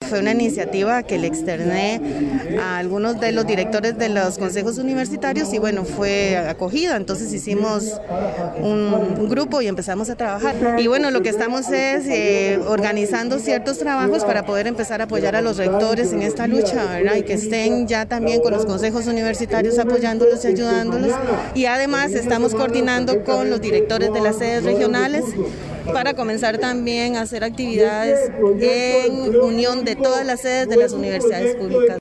fue una iniciativa que le externé a algunos de los directores de los consejos universitarios y bueno, fue acogida. Entonces hicimos un grupo y empezamos a trabajar. Y bueno, lo que estamos es organizando ciertos trabajos para poder empezar a apoyar a los rectores en esta lucha, ¿verdad? Y que estén ya también con los consejos universitarios apoyándolos y ayudándolos. Y además estamos coordinando con los directores de las sedes regionales para comenzar también a hacer actividades en unión de todas las sedes de las universidades públicas.